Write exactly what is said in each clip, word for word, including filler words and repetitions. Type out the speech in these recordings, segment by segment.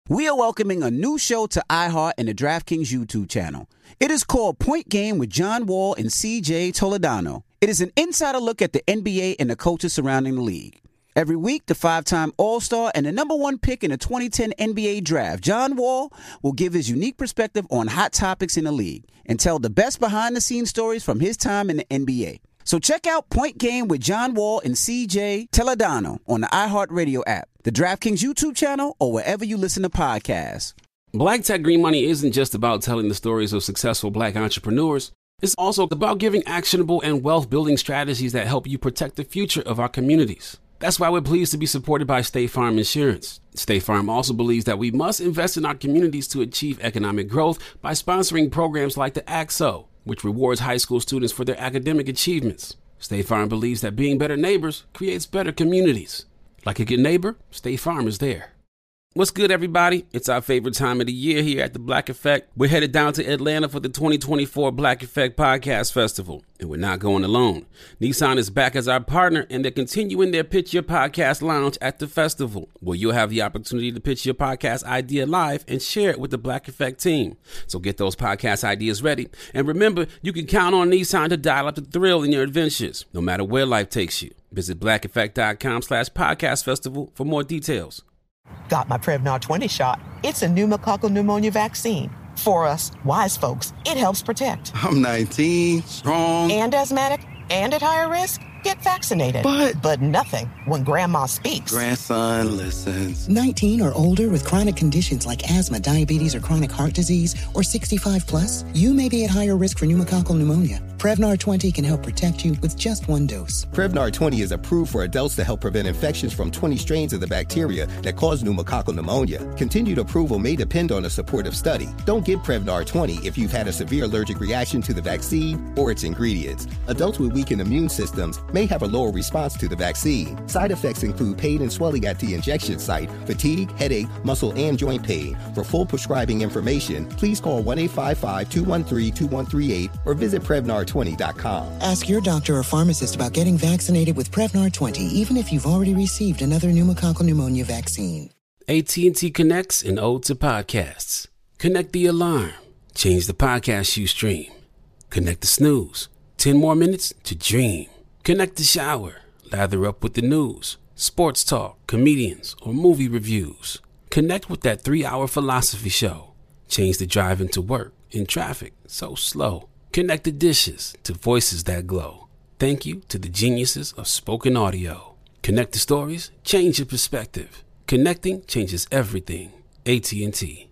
we are welcoming a new show to iHeart and the DraftKings YouTube channel. It is called Point Game with John Wall and C J Toledano. It is an insider look at the N B A and the coaches surrounding the league. Every week, the five-time All-Star and the number one pick in the twenty ten N B A Draft, John Wall, will give his unique perspective on hot topics in the league and tell the best behind-the-scenes stories from his time in the N B A. So check out Point Game with John Wall and C J Toledano on the iHeartRadio app, the DraftKings YouTube channel, or wherever you listen to podcasts. Black Tech Green Money isn't just about telling the stories of successful black entrepreneurs. It's also about giving actionable and wealth-building strategies that help you protect the future of our communities. That's why we're pleased to be supported by State Farm Insurance. State Farm also believes that we must invest in our communities to achieve economic growth by sponsoring programs like the A C S O, which rewards high school students for their academic achievements. State Farm believes that being better neighbors creates better communities. Like a good neighbor, State Farm is there. What's good, everybody? It's our favorite time of the year here at the Black Effect. We're headed down to Atlanta for the twenty twenty-four Black Effect Podcast Festival, and we're not going alone. Nissan is back as our partner, and they're continuing their Pitch Your Podcast Lounge at the festival, where you'll have the opportunity to pitch your podcast idea live and share it with the Black Effect team. So get those podcast ideas ready, and remember, you can count on Nissan to dial up the thrill in your adventures, no matter where life takes you. Visit blackeffect.com slash podcast festival for more details. Got my Prevnar twenty shot. It's a pneumococcal pneumonia vaccine. For us, wise folks, it helps protect. I'm nineteen, strong. And asthmatic, and at higher risk. Get vaccinated. But... But nothing when Grandma speaks. Grandson listens. nineteen or older with chronic conditions like asthma, diabetes, or chronic heart disease, or sixty-five plus, you may be at higher risk for pneumococcal pneumonia. Prevnar twenty can help protect you with just one dose. Prevnar twenty is approved for adults to help prevent infections from twenty strains of the bacteria that cause pneumococcal pneumonia. Continued approval may depend on a supportive study. Don't get Prevnar twenty if you've had a severe allergic reaction to the vaccine or its ingredients. Adults with weakened immune systems may have a lower response to the vaccine. Side effects include pain and swelling at the injection site, fatigue, headache, muscle, and joint pain. For full prescribing information, please call one eight five five, two one three, two one three eight or visit Prevnar twenty dot com. Ask your doctor or pharmacist about getting vaccinated with Prevnar twenty, even if you've already received another pneumococcal pneumonia vaccine. A T and T connects an ode to podcasts. Connect the alarm. Change the podcast you stream. Connect the snooze. Ten more minutes to dream. Connect the shower. Lather up with the news, sports talk, comedians, or movie reviews. Connect with that three-hour philosophy show. Change the drive into work in traffic so slow. Connect the dishes to voices that glow. Thank you to the geniuses of spoken audio. Connect the stories, change your perspective. Connecting changes everything. A T and T.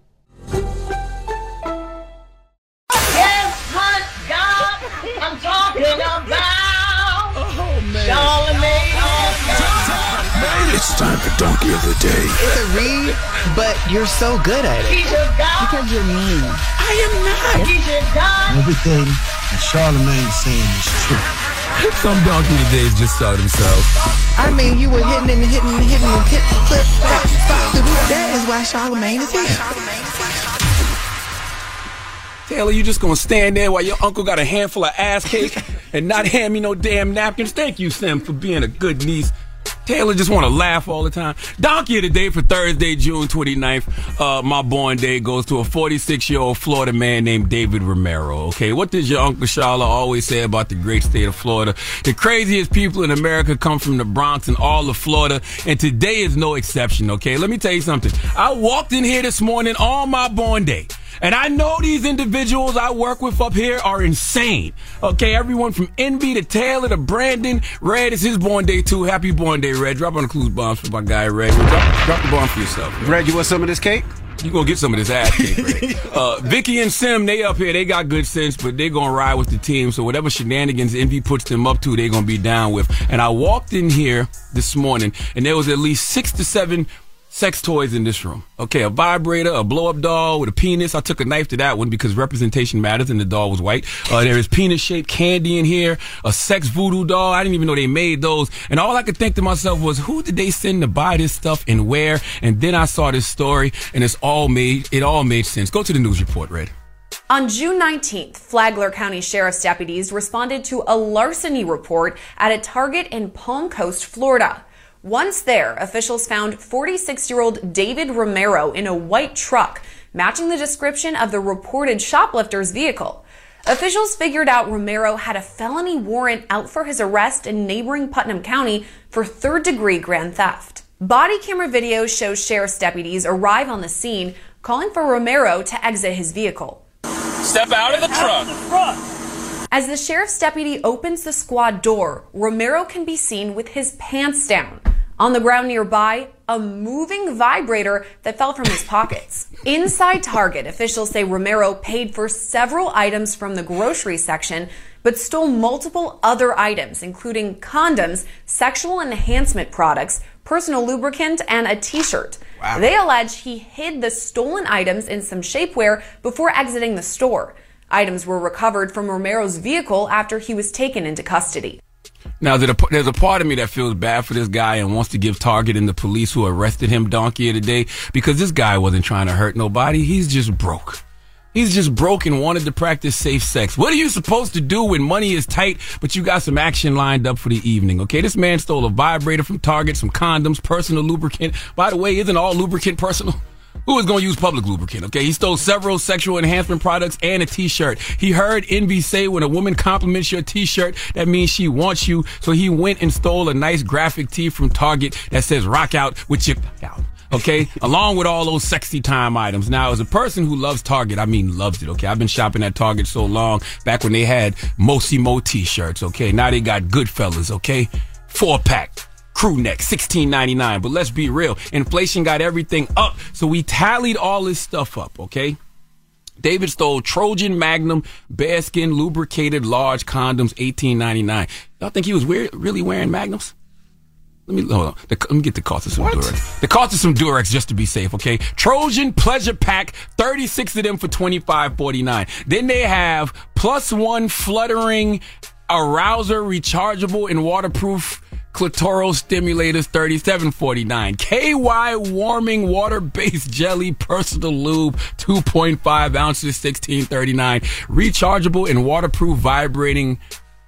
Yes, hunt God, I'm talking about. It's time for Donkey of the Day. It's a read, but you're so good at it. Because you're mean. I am not. Everything that Charlamagne is saying is true. Some Donkey of the Days just saw themselves. I mean, you were hitting and hitting and hitting and hit, clip, pop, pop. That is why Charlamagne is here. Taylor, you just gonna stand there while your uncle got a handful of ass cake and not hand me no damn napkins? Thank you, Sim, for being a good niece. Taylor just want to laugh all the time. Donkey of the Day for Thursday, June twenty-ninth. Uh, my born day goes to a forty-six-year-old Florida man named David Romero. Okay, what does your Uncle Shala always say about the great state of Florida? The craziest people in America come from the Bronx and all of Florida, and today is no exception, okay? Let me tell you something. I walked in here this morning on my born day. And I know these individuals I work with up here are insane. Okay, everyone from N B to Taylor to Brandon. Red is his born day too. Happy born day, Red. Drop on the clues bombs for my guy, Red. Drop, drop the bomb for yourself. Red. Red, you want some of this cake? You gonna get some of this ass cake, Red. uh, Vicky and Sim, they up here. They got good sense, but they gonna ride with the team. So whatever shenanigans Envy puts them up to, they gonna be down with. And I walked in here this morning, and there was at least six to seven sex toys in this room. Okay, a vibrator, a blow-up doll with a penis. I took a knife to that one because representation matters, and the doll was white. Uh, there is penis-shaped candy in here, a sex voodoo doll. I didn't even know they made those. And all I could think to myself was, who did they send to buy this stuff and where? And then I saw this story, and it's all made, it all made sense. Go to the news report, Red. On June nineteenth, Flagler County Sheriff's deputies responded to a larceny report at a Target in Palm Coast, Florida. Once there, officials found forty-six-year-old David Romero in a white truck, matching the description of the reported shoplifter's vehicle. Officials figured out Romero had a felony warrant out for his arrest in neighboring Putnam County for third-degree grand theft. Body camera video shows sheriff's deputies arrive on the scene, calling for Romero to exit his vehicle. Step out of the truck. As the sheriff's deputy opens the squad door, Romero can be seen with his pants down. On the ground nearby, a moving vibrator that fell from his pockets. Inside Target, officials say Romero paid for several items from the grocery section, but stole multiple other items, including condoms, sexual enhancement products, personal lubricant, and a t-shirt. Wow. They allege he hid the stolen items in some shapewear before exiting the store. Items were recovered from Romero's vehicle after he was taken into custody. Now, there's a part of me that feels bad for this guy and wants to give Target and the police who arrested him donkey of the day, because this guy wasn't trying to hurt nobody. He's just broke. He's just broke and wanted to practice safe sex. What are you supposed to do when money is tight, but you got some action lined up for the evening? Okay, this man stole a vibrator from Target, some condoms, personal lubricant. By the way, isn't all lubricant personal? Who is going to use public lubricant? Okay, he stole several sexual enhancement products and a t-shirt. He heard Envy say when a woman compliments your t-shirt, that means she wants you. So he went and stole a nice graphic tee from Target that says rock out with your out. Okay, along with all those sexy time items. Now, as a person who loves Target, I mean loves it, okay? I've been shopping at Target so long, back when they had Mosi Mo t-shirts, okay? Now they got Goodfellas, okay? Four-pack. Crew neck, sixteen ninety-nine. But let's be real. Inflation got everything up. So we tallied all this stuff up, okay? David stole Trojan Magnum, bearskin, lubricated, large condoms, eighteen ninety-nine. Y'all think he was weird, really wearing Magnums? Let me, hold on. The, let me get the cost of some what? Durex. The cost of some Durex just to be safe, okay? Trojan Pleasure Pack, thirty-six of them for twenty-five forty-nine. Then they have plus one fluttering arouser, rechargeable and waterproof clitoral stimulators, thirty-seven forty-nine. K Y warming water-based jelly personal lube, two point five ounces, sixteen thirty-nine. Rechargeable and waterproof vibrating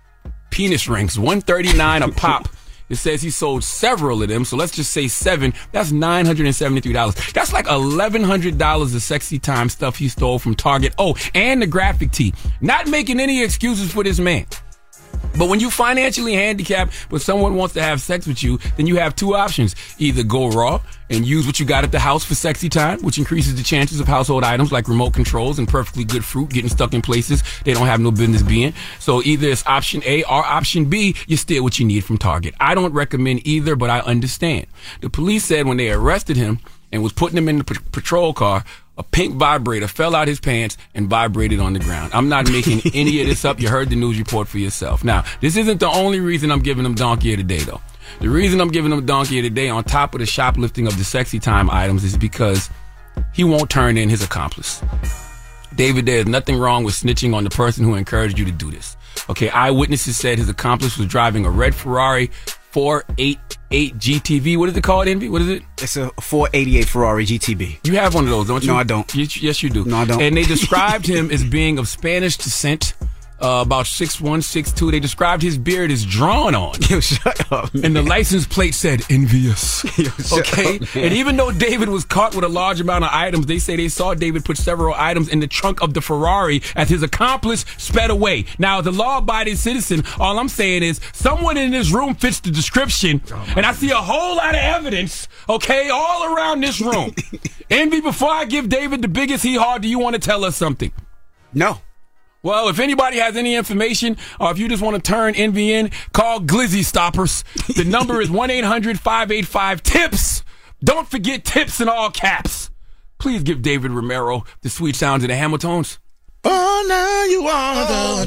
penis rings, one thirty-nine a pop. It says he sold several of them, so let's just say seven. That's nine hundred seventy-three dollars. That's like eleven hundred dollars of sexy time stuff he stole from Target. Oh, and the graphic tee. Not making any excuses for this man. But when you financially handicapped, but someone wants to have sex with you, then you have two options. Either go raw and use what you got at the house for sexy time, which increases the chances of household items like remote controls and perfectly good fruit getting stuck in places they don't have no business being. So either it's option A or option B, you steal what you need from Target. I don't recommend either, but I understand. The police said when they arrested him and was putting him in the p- patrol car, a pink vibrator fell out his pants and vibrated on the ground. I'm not making any of this up. You heard the news report for yourself. Now, this isn't the only reason I'm giving him donkey of the day, though. The reason I'm giving him donkey of the day on top of the shoplifting of the sexy time items is because he won't turn in his accomplice. David, there's nothing wrong with snitching on the person who encouraged you to do this. Okay, eyewitnesses said his accomplice was driving a red Ferrari four eighty-eight G T B. What is it called, Envy? What is it? It's a four eighty-eight Ferrari G T B. You have one of those, don't you? No, I don't. You, yes, you do. No, I don't. And they described him as being of Spanish descent, uh, about six one, six two. They described his beard as drawn on. Yo, shut up, man. And the license plate said envious. Yo, shut okay? up, And even though David was caught with a large amount of items, they say they saw David put several items in the trunk of the Ferrari as his accomplice sped away. Now, as a law-abiding citizen, all I'm saying is someone in this room fits the description, oh and I see a whole lot of evidence, okay, all around this room. Envy, before I give David the biggest hee-haw, do you want to tell us something? No. Well, if anybody has any information, or if you just want to turn Envy in, call Glizzy Stoppers. The number is one eight hundred five eight five TIPS. Don't forget TIPS in all caps. Please give David Romero the sweet sounds of the Hamiltons. Oh, now you are the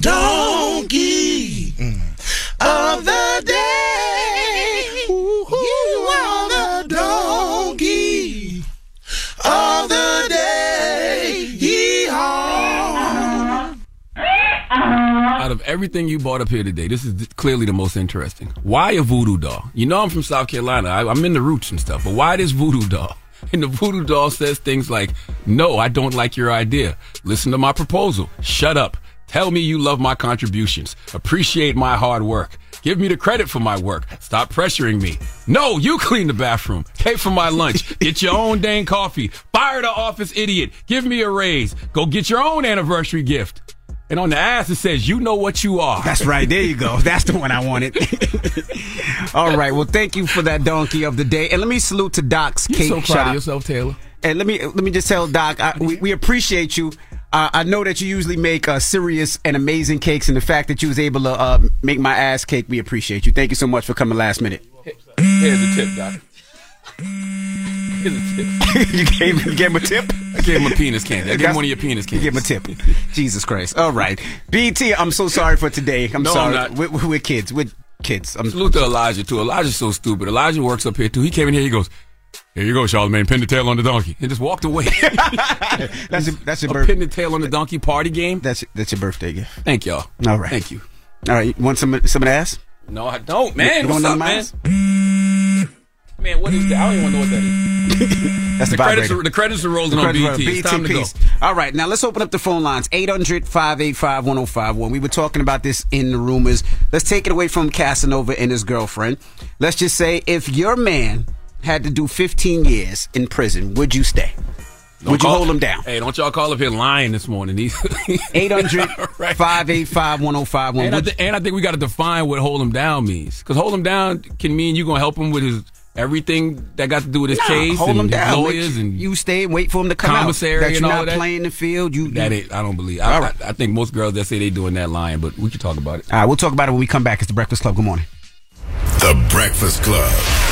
donkey of the day. You are the donkey of the day. Yee-haw. Out of everything you brought up here today, this is clearly the most interesting. Why a voodoo doll? You know I'm from South Carolina. I, I'm in the roots and stuff. But why this voodoo doll? And the voodoo doll says things like, no, I don't like your idea. Listen to my proposal. Shut up. Tell me you love my contributions. Appreciate my hard work. Give me the credit for my work. Stop pressuring me. No, you clean the bathroom. Pay for my lunch. Get your own dang coffee. Fire the office idiot. Give me a raise. Go get your own anniversary gift. And on the ass, it says, you know what you are. That's right. There you go. That's the one I wanted. All right. Well, thank you for that donkey of the day. And let me salute to Doc's You're Cake so proud Shop. of yourself, Taylor. And let me let me just tell Doc, I, we, we appreciate you. Uh, I know that you usually make uh, serious and amazing cakes, and the fact that you was able to uh, make my ass cake, we appreciate you. Thank you so much for coming last minute. Here's a tip, Doc. Here's a tip. you, gave, you gave him a tip? I gave him a penis candy. I gave him one of your penis candies. You gave him a tip. Jesus Christ. All right. B T, I'm so sorry for today. I'm no, sorry. I'm not. We're, we're kids. We're kids. I'm Salute to Elijah, too. Elijah's so stupid. Elijah works up here, too. He came in here, he goes, here you go, Charlamagne. Pin the tail on the donkey. And just walked away. that's your, that's your a birthday. Pin the tail on the donkey party game. That's that's your birthday gift. Thank y'all. All right. Thank you. All right. You want some, some of the ass? No, I don't, man. You What's want up, man? ass? Man, what is that? I don't even know what that is. That's the the credits. Are, the credits are rolling on B T. It's time to go. All right, now let's open up the phone lines. eight hundred, five eight five, one oh five one. We were talking about this in the rumors. Let's take it away from Casanova and his girlfriend. Let's just say if your man had to do fifteen years in prison, would you stay? Don't would you call, hold him down? Hey, don't y'all call up here lying this morning. eight hundred, five eight five, one oh five one. And I, th- and I think we got to define what hold him down means. Because hold him down can mean you going to help him with his everything that got to do with his nah, case hold and him his down. lawyers. And you stay and wait for him to come commissary out. That and you're all not that. playing the field. You, that you, ain't, I don't believe. I, right. I, I think most girls that say they doing that lying, but we can talk about it. All right, we'll talk about it when we come back. It's The Breakfast Club. Good morning. The Breakfast Club.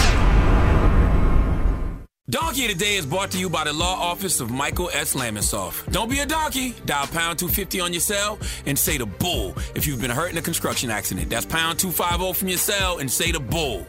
Donkey Today is brought to you by the law office of Michael S. Lamonsoff. Don't be a donkey. Dial pound two fifty on your cell and say the bull if you've been hurt in a construction accident. That's pound two fifty from your cell and say the bull.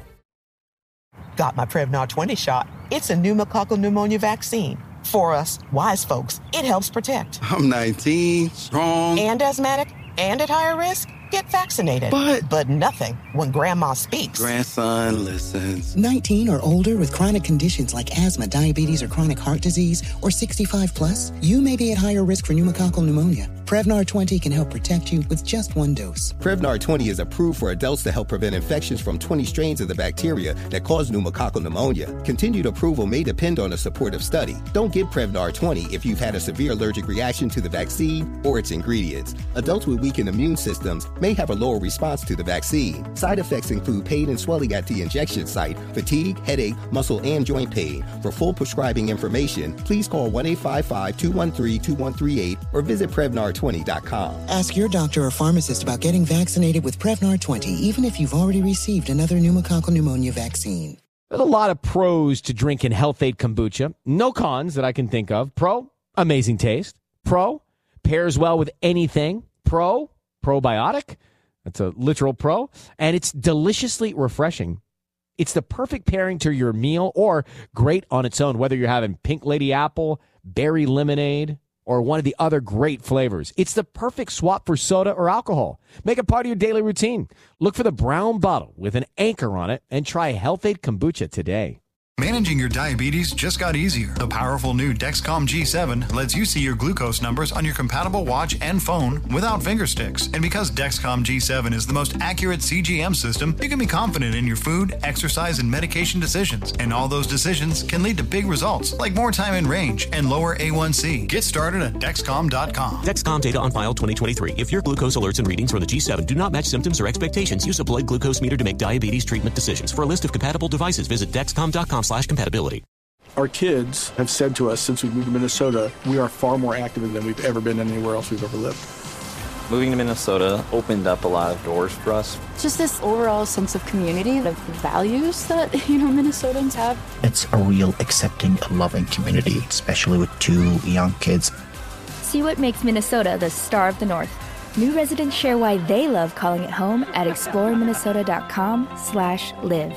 Got my Prevnar twenty shot. It's a pneumococcal pneumonia vaccine. For us, wise folks, it helps protect. I'm nineteen, strong. And asthmatic and at higher risk? Get vaccinated. But... But nothing when grandma speaks. Grandson listens. nineteen or older with chronic conditions like asthma, diabetes, or chronic heart disease, or sixty-five plus, you may be at higher risk for pneumococcal pneumonia. Prevnar twenty can help protect you with just one dose. Prevnar twenty is approved for adults to help prevent infections from twenty strains of the bacteria that cause pneumococcal pneumonia. Continued approval may depend on a supportive study. Don't get Prevnar twenty if you've had a severe allergic reaction to the vaccine or its ingredients. Adults with weakened immune systems may have a lower response to the vaccine. Side effects include pain and swelling at the injection site, fatigue, headache, muscle, and joint pain. For full prescribing information, please call one eight five five, two one three, two one three eight or visit Prevnar twenty dot com. Ask your doctor or pharmacist about getting vaccinated with Prevnar twenty, even if you've already received another pneumococcal pneumonia vaccine. There's a lot of pros to drinking Health-Ade kombucha. No cons that I can think of. Pro, amazing taste. Pro, pairs well with anything. Pro, probiotic. That's a literal pro. And it's deliciously refreshing. It's the perfect pairing to your meal or great on its own, whether you're having pink lady apple, berry lemonade, or one of the other great flavors. It's the perfect swap for soda or alcohol. Make it part of your daily routine. Look for the brown bottle with an anchor on it and try Health-Ade kombucha today. Managing your diabetes just got easier. The powerful new Dexcom G seven lets you see your glucose numbers on your compatible watch and phone without finger sticks. And because Dexcom G seven is the most accurate C G M system, you can be confident in your food, exercise, and medication decisions. And all those decisions can lead to big results, like more time in range and lower A one C. Get started at Dexcom dot com. Dexcom data on file twenty twenty-three. If your glucose alerts and readings from the G seven do not match symptoms or expectations, use a blood glucose meter to make diabetes treatment decisions. For a list of compatible devices, visit Dexcom dot com slash compatibility. Our kids have said to us since we moved to Minnesota, we are far more active than we've ever been anywhere else we've ever lived. Moving to Minnesota opened up a lot of doors for us. Just this overall sense of community, of values that, you know, Minnesotans have. It's a real accepting, loving community, especially with two young kids. See what makes Minnesota the star of the North. New residents share why they love calling it home at explore minnesota dot com slash live.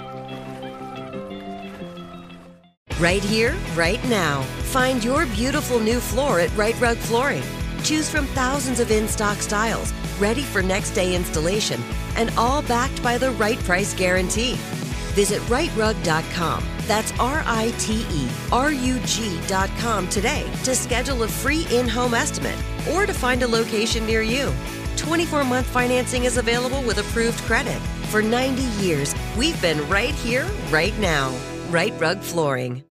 Right here, right now. Find your beautiful new floor at Right Rug Flooring. Choose from thousands of in-stock styles, ready for next day installation, and all backed by the right price guarantee. Visit right rug dot com. That's R I T E R U G dot com today to schedule a free in-home estimate or to find a location near you. twenty-four month financing is available with approved credit. For ninety years, we've been right here, right now. Right Rug Flooring.